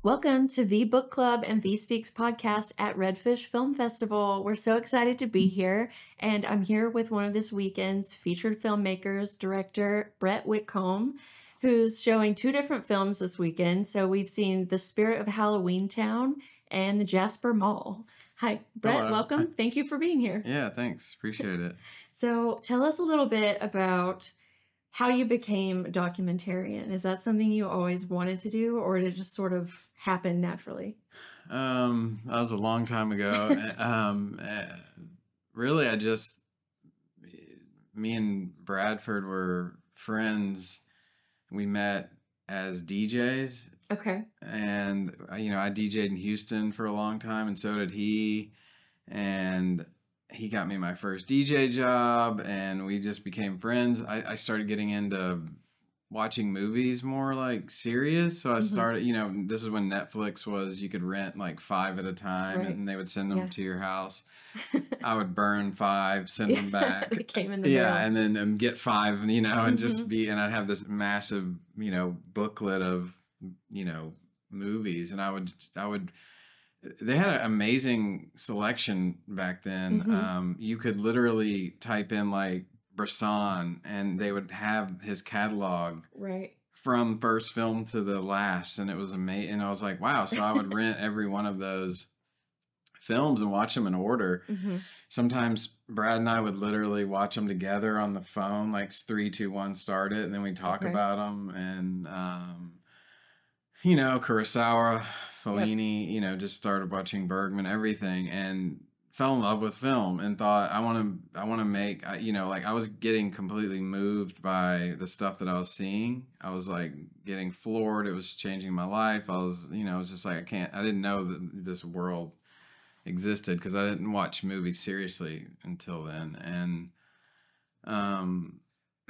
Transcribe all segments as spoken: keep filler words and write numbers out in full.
Welcome to V Book Club and V Speaks podcast at Redfish Film Festival. We're so excited to be here, and I'm here with one of this weekend's featured filmmakers, director Brett Whitcomb, who's showing two different films this weekend. So we've seen The Spirit of Halloween Town and The Jasper Mall. Hi, Brett, Hello. welcome. Thank you for being here. Yeah, thanks. Appreciate it. So tell us a little bit about how you became a documentarian. Is that something you always wanted to do, or did it just sort of happen naturally? Um, that was a long time ago. um, uh, really, I just, me and Bradford were friends. We met as D Js, Okay. and uh, you know, I D J'd in Houston for a long time, and so did he. And he got me my first D J job, and we just became friends. I, I started getting into watching movies more like serious. So I Mhm. started, you know, this is when Netflix was, you could rent like five at a time, Right. and they would send them Yeah. to your house. I would burn five, send them Yeah, back. they came in the Yeah, mail. and then um, get five, you know, and just Mhm. be, and I'd have this massive, you know, booklet of, you know, movies, and I would, I would, they had an amazing selection back then. Mhm. Um, you could literally type in like Bresson, and they would have his catalog Right. from first film to the last, and it was amazing. And I was like, wow. So I would rent every one of those films and watch them in order. Mhm. Sometimes Brad and I would literally watch them together on the phone, like three, two, one, start it, and then we'd talk Okay. about them. And um, you know, Kurosawa, Yep. Fellini, you know, just started watching Bergman, everything, and fell in love with film and thought, I want to, I want to make, I- you know, like I was getting completely moved by the stuff that I was seeing. I was like getting floored. It was changing my life. I was, you know, I was just like, I can't, I didn't know that this world existed because I didn't watch movies seriously until then. And um,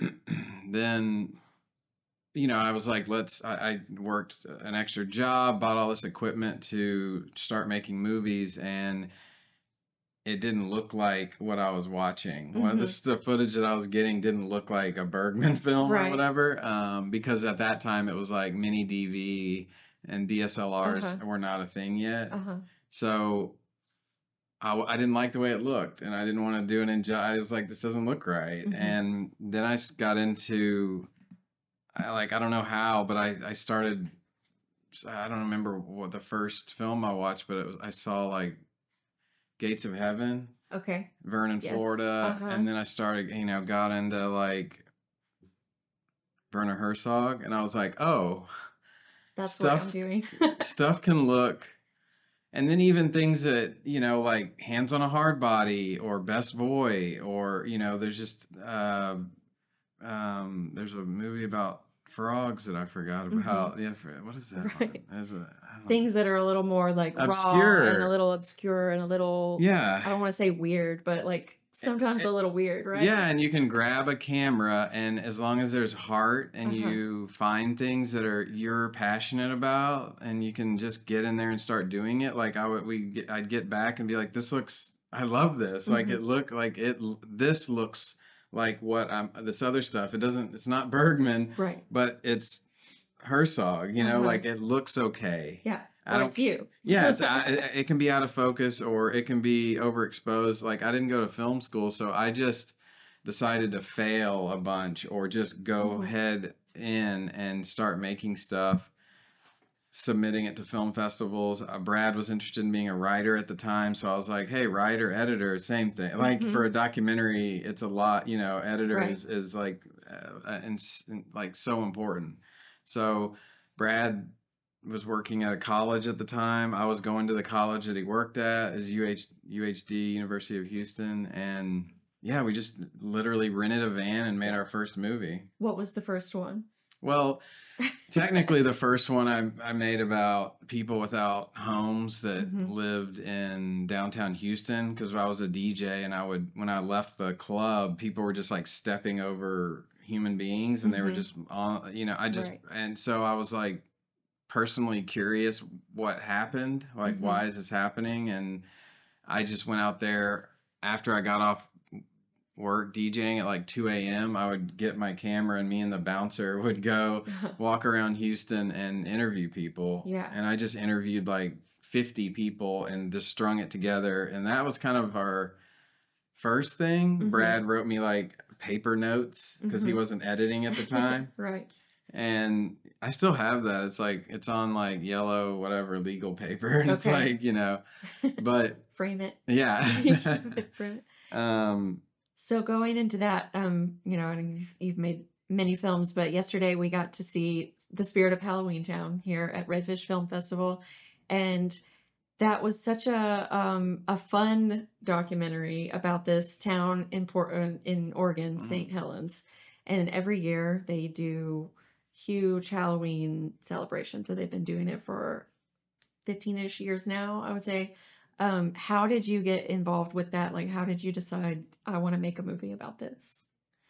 then you know, I was like, let's, I, I worked an extra job, bought all this equipment to start making movies, and it didn't look like what I was watching. One of the Mhm. stuff footage that I was getting didn't look like a Bergman film or Right. whatever, um, because at that time it was like mini D V and D S L Rs Uh-huh. were not a thing yet. Uh-huh. So I, w- I didn't like the way it looked, and I didn't want to do an enjoy. I was like, this doesn't look right. Mhm. And then I s- got into, I like, I don't know how, but I, I started, I don't remember what the first film I watched, but it was, I saw like Gates of Heaven, Okay. Vernon, Yes. Florida. Uh-huh. And then I started, you know, got into like Werner Herzog, and I was like, oh, That's what I'm stuff, doing. stuff can look, and then even things that, you know, like Hands on a Hard Body or Best Boy, or, you know, there's just, uh, um, there's a movie about frogs that I forgot Mhm. about. Yeah, for- what is that one? Right. There's a I don't Things that are a little more like raw and a obscure. little obscure and a little, Yeah. I don't want to say weird, but like sometimes a little weird, right? Yeah, and you can grab a camera, and as long as there's heart and Uh-huh. you find things that are you're passionate about, and you can just get in there and start doing it. Like I would, we get, I'd get back and be like, "This looks, I love this. Like Mhm. it look like it. This looks like what I'm. This other stuff. It doesn't. It's not Bergman, Right. but it's Herzog. You know, Uh-huh. like it looks okay. Yeah. I Or don't. it's you. Yeah, it's uh, it, it can be out of focus, or it can be overexposed. Like I didn't go to film school, so I just decided to fail a bunch, or just go Mhm. head in and start making stuff, submitting it to film festivals. Uh, Brad was interested in being a writer at the time, so I was like, "Hey, writer, editor, same thing." Like Mhm. for a documentary, it's a lot. You know, editor Right. is is like uh, uh, and, and like so important. So Brad was working at a college at the time. I was going to the college that he worked at, is U H U H D, University of Houston, and yeah, we just literally rented a van and made Yeah. our first movie. What was the first one? Well, technically the first one I, I made about people without homes that Mhm. lived in downtown Houston, because I was a D J, and I would, when I left the club, people were just like stepping over human beings, and they were Mhm. just on, you know, I just, Right. and so I was like personally curious what happened, like Mhm. why is this happening? And I just went out there after I got off work DJing at like two a.m., I would get my camera and me and the bouncer would go walk around Houston and interview people. Yeah. And I just interviewed like fifty people and just strung it together. And that was kind of our first thing. Mhm. Brad wrote me like paper notes because he Mhm. wasn't editing at the time. Right. And I still have that. It's like, it's on like yellow, whatever, legal paper. And it's Okay. like, you know, but Frame it. yeah. Frame it. um, So going into that, um, you know, and you've, you've made many films, but yesterday we got to see The Spirit of Halloween Town here at Redfish Film Festival, and that was such a um, a fun documentary about this town in Portland, in Oregon, mhm. Saint Helens, and every year they do huge Halloween celebrations. So they've been doing it for fifteen-ish years now, I would say. Um, how did you get involved with that? Like, how did you decide I want to make a movie about this?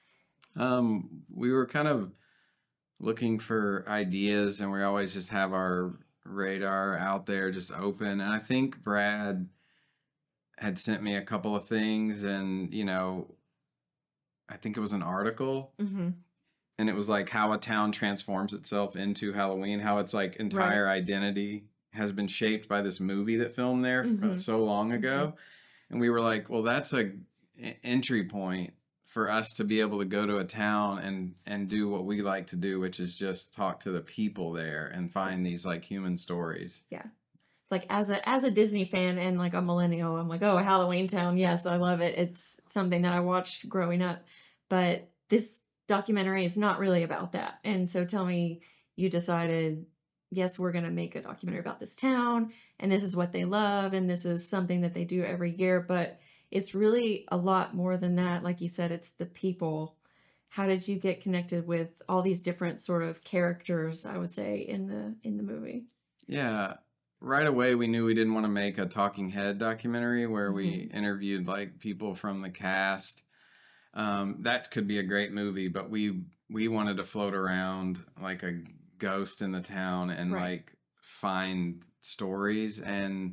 Um, we were kind of looking for ideas, and we always just have our radar out there just open. And I think Brad had sent me a couple of things, and you know, I think it was an article, Mm-hmm. and it was like how a town transforms itself into Halloween, how its like Right. entire identity has been shaped by this movie that filmed there uh, Mm-hmm. so long Mm-hmm. ago. And we were like, well, that's a e- entry point for us to be able to go to a town and and do what we like to do, which is just talk to the people there and find these like human stories. Yeah. It's like as a as a Disney fan and like a millennial, I'm like, oh, Halloween Town, yes, I love it. It's something that I watched growing up. But this documentary is not really about that. And so tell me, you decided, yes, we're gonna make a documentary about this town, and this is what they love, and this is something that they do every year, but it's really a lot more than that. Like you said, it's the people. How did you get connected with all these different sort of characters, I would say, in the in the movie? Yeah. Right away, we knew we didn't want to make a talking head documentary where we Mhm. interviewed like people from the cast. Um, that could be a great movie, but we we wanted to float around like a ghost in the town and Right. like find stories. And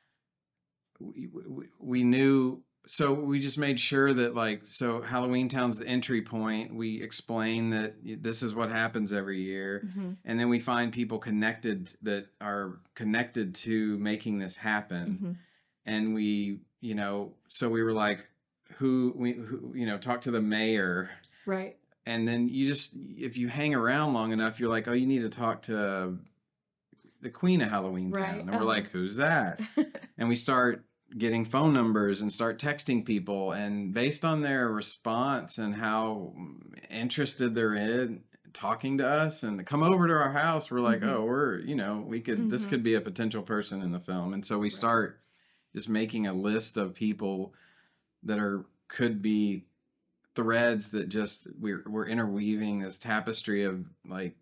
we, we, we knew, so we just made sure that like, so Halloween Town's the entry point. We explain that this is what happens every year. Mhm. And then we find people connected that are connected to making this happen. Mhm. And we, you know, so we were like, who we, who, you know, talk to the mayor. Right. And then you just, if you hang around long enough, you're like, oh, you need to talk to the queen of Halloween Town. Right. And we're Uh-huh. like, who's that? And we start getting phone numbers and start texting people. And based on their response and how interested they're in talking to us and come over to our house, we're like, Mhm. oh, we're, you know, we could, this Mhm. could be a potential person in the film. And so we Right. start just making a list of people that are, could be threads that just, we're, we're interweaving this tapestry of like,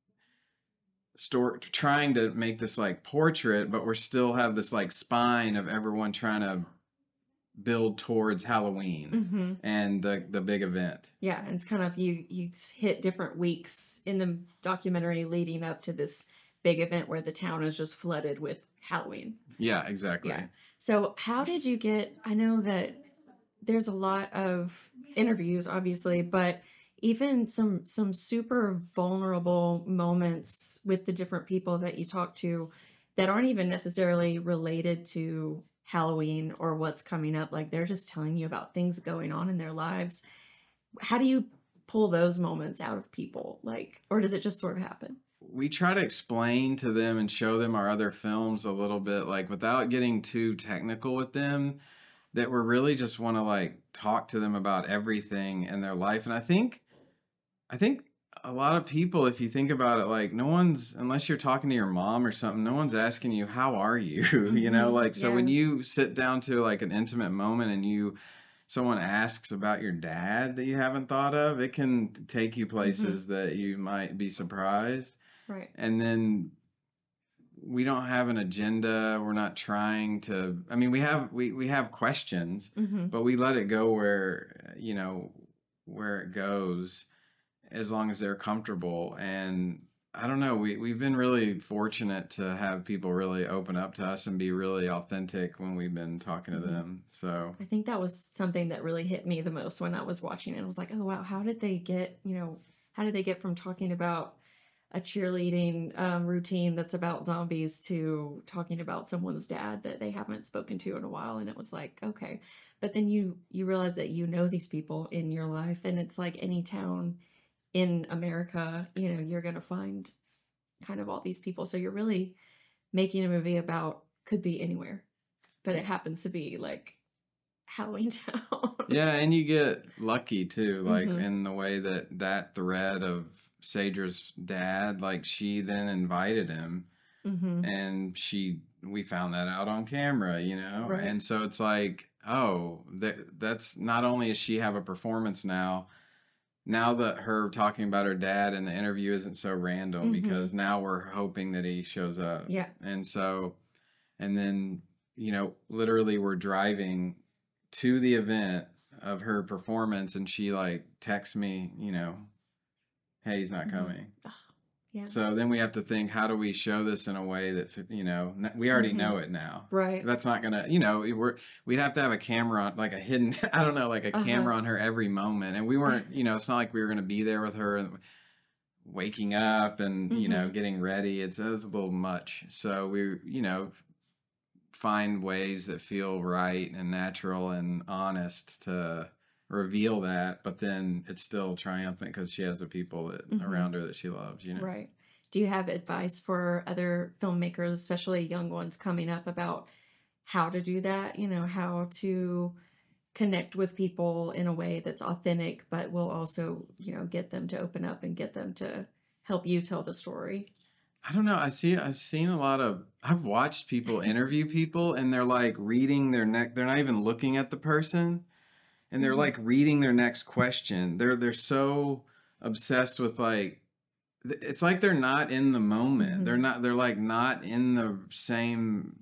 story, trying to make this like portrait, but we're still have this like spine of everyone trying to build towards Halloween Mhm. and the the big event. Yeah, and it's kind of you you hit different weeks in the documentary leading up to this big event where the town is just flooded with Halloween. Yeah, exactly. Yeah. So how did you get, I know that there's a lot of interviews obviously, but even some some super vulnerable moments with the different people that you talk to that aren't even necessarily related to Halloween or what's coming up. Like they're just telling you about things going on in their lives. How do you pull those moments out of people? Like, or does it just sort of happen? We try to explain to them and show them our other films a little bit, like without getting too technical with them, that we're really just want to like talk to them about everything in their life. And I think I think a lot of people, if you think about it, like no one's, unless you're talking to your mom or something, no one's asking you, how are you? You know, Mhm. like, so when Yeah. you sit down to like an intimate moment and you, someone asks about your dad that you haven't thought of, it can take you Mhm. places that you might be surprised. Right. And then we don't have an agenda. We're not trying to, I mean, we have, we, we have questions, Mhm. but we let it go where, you know, where it goes as long as they're comfortable. And I don't know. We we've been really fortunate to have people really open up to us and be really authentic when we've been talking to Mhm. them. So I think that was something that really hit me the most when I was watching it. I was like, oh wow, how did they get, you know, how did they get from talking about a cheerleading um, routine that's about zombies to talking about someone's dad that they haven't spoken to in a while? And it was like, okay. But then you you realize that you know these people in your life, and it's like any town in America, you know, you're gonna find kind of all these people. So you're really making a movie about could be anywhere, but it happens to be like Halloween Town. yeah, and you get lucky too, like Mhm. in the way that that thread of Sadra's dad, like she then invited him, Mhm. and she we found that out on camera, you know, Right. and so it's like, oh, that that's not only does she have a performance now. Now that her talking about her dad in the interview isn't so random because Mhm. now we're hoping that he shows up. Yeah. And so, and then, you know, literally we're driving to the event of her performance and she like texts me, you know, hey, he's not Mhm. coming. Ugh, yeah. So then we have to think, how do we show this in a way that, fit- you know, n- we already Mhm. know it now. Right. That's not gonna, you know, we're we'd have to have a camera on, like a hidden, I don't know, like a Uh-huh. camera on her every moment. And we weren't, you know, it's not like we were gonna be there with her and waking up and, you know, Mhm. getting ready. It's, it was a little much. So we, you know, find ways that feel right and natural and honest to reveal that, but then it's still triumphant because she has the people that Mhm. around her that she loves, you know. Right. Do you have advice for other filmmakers, especially young ones coming up, about how to do that? You know, how to connect with people in a way that's authentic, but will also, you know, get them to open up and get them to help you tell the story. I don't know. I see. I've seen a lot of. I've watched people interview people, and they're like reading their neck. They're not even looking at the person, and they're Mhm. like reading their next question. They're they're so obsessed with like. th- It's like they're not in the moment. They're Mhm. not. They're like not in the same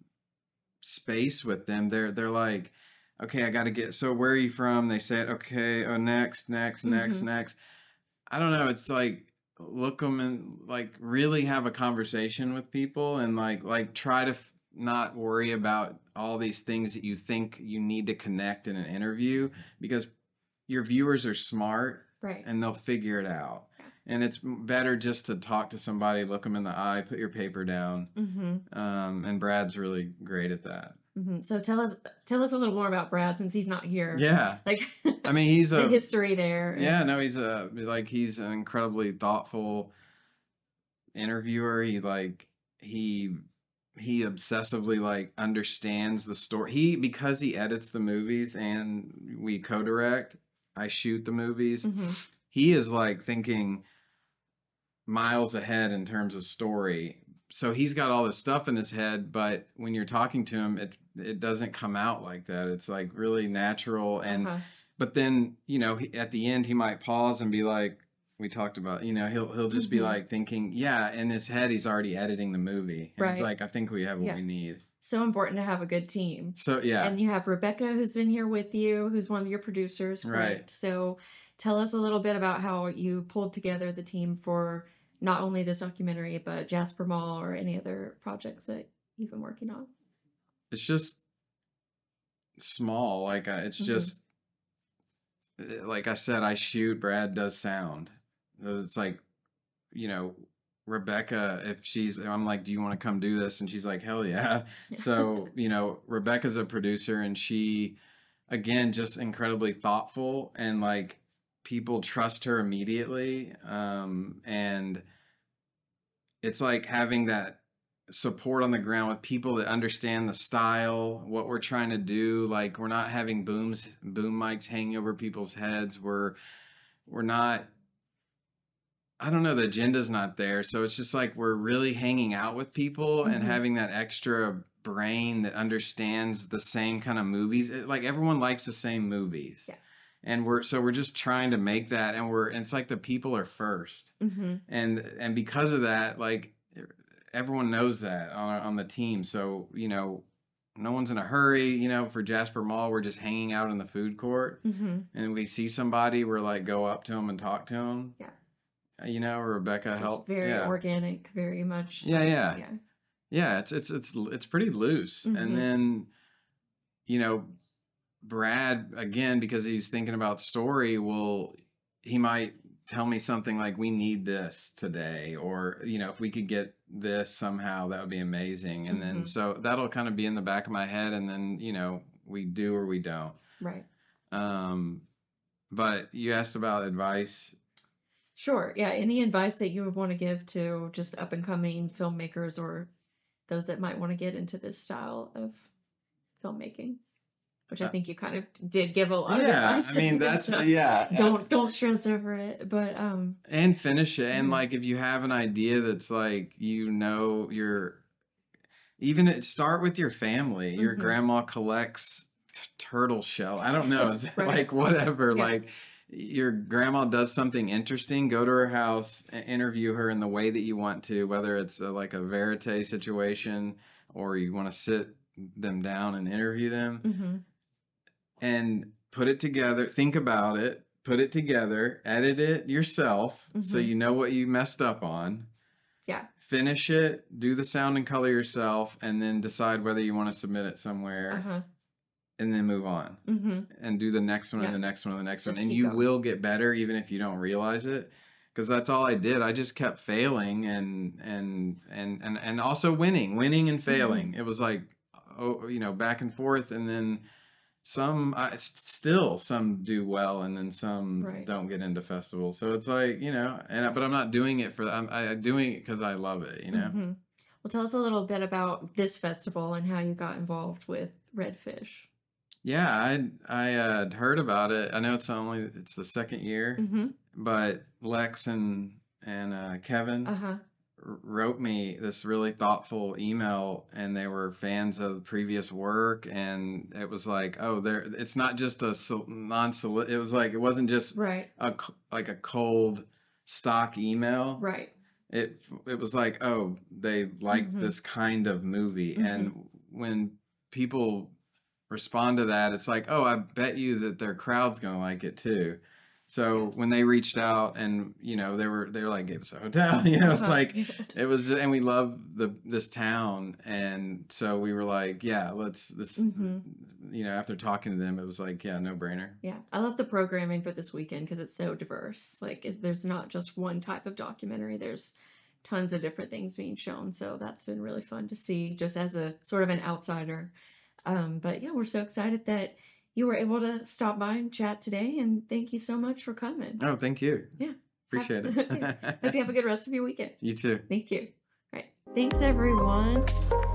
space with them. They're they're like, okay, I got to get. So where are you from? They said, okay. Oh, next, next, next, Mhm. next. I don't know. It's like look them and like really have a conversation with people and like like try to f- not worry about all these things that you think you need to connect in an interview because your viewers are smart Right. and they'll figure it out. Yeah. And it's m- better just to talk to somebody, look them in the eye, put your paper down. Mhm. Um, and Brad's really great at that. Mhm. So tell us tell us a little more about Brad since he's not here. Yeah. Like I mean, he's the a history there yeah, and no, he's a like he's an incredibly thoughtful interviewer. He like he he obsessively like understands the story. He because he edits the movies and we co-direct, I shoot the movies. Mhm. He is like thinking miles ahead in terms of story. So he's got all this stuff in his head, but when you're talking to him, it it doesn't come out like that. It's like really natural and Uh-huh. but then, you know, he, at the end he might pause and be like we talked about, you know, he'll he'll just be Mhm. like thinking, yeah, in his head he's already editing the movie. And he's Right. like, I think we have what Yeah. we need. So important to have a good team. So yeah, And you have Rebecca who's been here with you, who's one of your producers, right. correct? So tell us a little bit about how you pulled together the team for not only this documentary, but Jasper Mall or any other projects that you've been working on. It's just small. Like uh, it's Mhm. just uh, like I said, I shoot, Brad does sound. It's like you know, Rebecca, if she's, I'm like, do you want to come do this? And she's like, hell yeah. Yeah. So, you know, Rebecca's a producer and she, again, just incredibly thoughtful and like people trust her immediately. Um, and it's like having that support on the ground with people that understand the style, what we're trying to do. Like we're not having booms, boom mics hanging over people's heads. We're, we're not I don't know, the agenda's not there. So it's just like we're really hanging out with people and Mhm. having that extra brain that understands the same kind of movies. It- like everyone likes the same movies. Yeah. And we're so we're just trying to make that and we're and it's like the people are first. Mhm. And and because of that, like everyone knows that on on the team. So, you know, no one's in a hurry, you know, for Jasper Mall, we're just hanging out in the food court Mhm. and we see somebody, we're like go up to them and talk to them Yeah. uh, you know, Rebecca Just helped. very Yeah. organic, very much Yeah, like, yeah. yeah. Yeah, it's it's it's l- it's pretty loose. And Mhm. then, you know, Brad, again, because he's thinking about story, will he might tell me something like, we need this today, or, you know, if we could get this somehow, that would be amazing. And then Mhm. so that'll kind of be in the back of my head, and then, you know, we do or we don't. Right. Um, but you asked about advice. Sure. Yeah. Any advice that you would want to give to just up and coming filmmakers or those that might want to get into this style of filmmaking? Which I Uh, think you kind of did give a lot of yeah, advice I just mean, then, that's, so yeah. don't don't stress over it. But um, And finish it. And mhm, like, if you have an idea that's like, you know, you're even it start with your family. Your mhm, grandma collects t- turtle shell. I don't know. Is right, like whatever. yeah, Like, your grandma does something interesting, go to her house, and interview her in the way that you want to, whether it's a, like a verite situation, or you want to sit them down and interview them, hmm, and put it together. Think about it. Put it together. Edit it yourself so hmm, you know what you messed up on. yeah, Finish it, do the sound and color yourself, and then decide whether you want to submit it uh somewhere, huh, and then move on hmm, and do the next one and yeah, the next one and the next one. just And keep you going. will get better even if you don't realize it. Because that's all I did. I just kept failing, and and and and and also winning, winning and Hmm. failing. It was like, oh, you know, back and forth, and then some I, s- still some do well, and then some Right. don't get into festivals. So it's like, you know, and I- but I'm not doing it for I'm, I, I'm doing it because I love it, you know. Hmm. Well, tell us a little bit about this festival and how you got involved with Redfish. Yeah, I I had heard about it. I know it's only it's the second year, Mm-hmm. but Lex and and uh, Kevin Uh-huh. r- wrote me this really thoughtful email, and they were fans of the previous work, and it was like, oh, there, it's not just a sol- non-solicited. It was like, it wasn't just Right. a c- like a cold stock email. Right. It it was like, oh, they liked Mm-hmm. this kind of movie, Mm-hmm. and when people respond to that, it's like, oh, I bet you that their crowd's gonna like it too. Yeah. So when they reached out, and you know, they were they were like, give us a hotel, you know, it's Uh-huh. like, it was, and we love the this town, and so we were like, yeah, let's this, Mm-hmm. you know, after talking to them, it was like, yeah, no brainer. Yeah. I love the programming for this weekend because it's so diverse. Like, it, there's not just one type of documentary. There's tons of different things being shown. So that's been really fun to see just as a sort of an outsider. Um, but yeah, we're so excited that you were able to stop by and chat today. And thank you so much for coming. Oh, thank you. Yeah. Have, Appreciate yeah. Hope you it. have a good rest of your weekend. You too. Thank you. All right. Thanks, everyone.